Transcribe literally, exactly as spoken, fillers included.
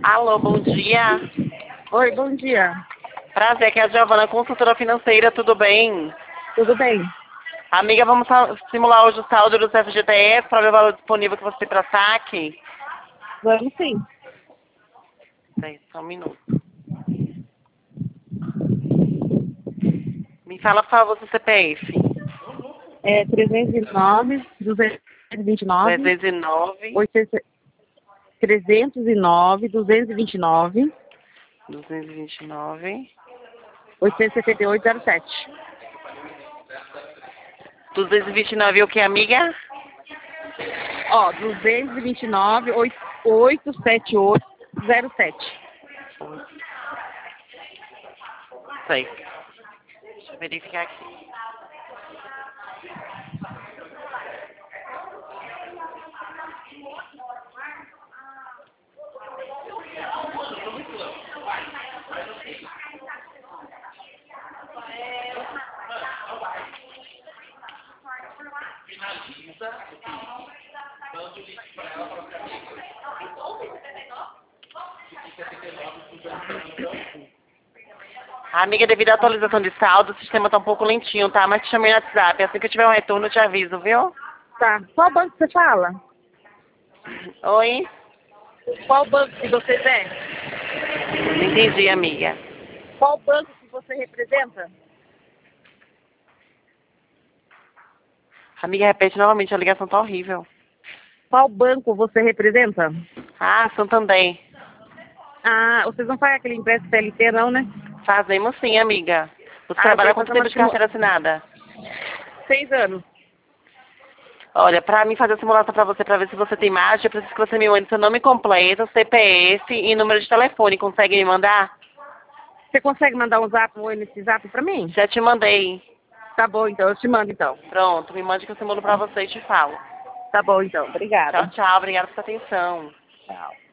Alô, bom dia. Oi, bom dia. Prazer, aqui é a Giovana, consultora financeira, tudo bem? Tudo bem? Amiga, vamos sa- simular hoje o saldo do F G T S para ver o valor disponível que você tem para saque? Vamos sim. Peraí, só um minuto. Me fala, por favor, seu C P F. É trezentos e nove, duzentos e vinte e nove, trezentos e nove, oitocentos, trezentos e nove, duzentos e vinte e nove, duzentos e vinte e nove, oitocentos e setenta e oito, zero sete. duzentos e vinte e nove, o que, amiga? Ó, duzentos e vinte e nove, oitocentos e setenta e oito, zero sete. Sei. Deixa eu verificar aqui. Amiga, devido à atualização de saldo, o sistema está um pouco lentinho, tá? Mas te chamei no WhatsApp. Assim que eu tiver um retorno, eu te aviso, viu? Tá. Qual banco você fala? Oi? Qual banco que você é? Não entendi, amiga. Qual banco que você representa? Amiga, repete novamente, a ligação tá horrível. Qual banco você representa? Ah, Santander. Ah, vocês não fazem aquele empréstimo C L T não, né? Fazemos sim, amiga. Você Ah, eu trabalha há quero quanto fazer tempo uma de simu... carteira assinada? Seis anos. Olha, pra mim fazer a simulação pra você, pra ver se você tem margem, eu preciso que você me mande seu nome completo, C P F e número de telefone. Consegue me mandar? Você consegue mandar um zap, um oi nesse zap pra mim? Já te mandei. Tá bom, então. Eu te mando, então. Pronto, me mande que eu simulo pra você e te falo. Tá bom, então. Obrigada. Tchau, tchau. Obrigada pela sua atenção. Tchau.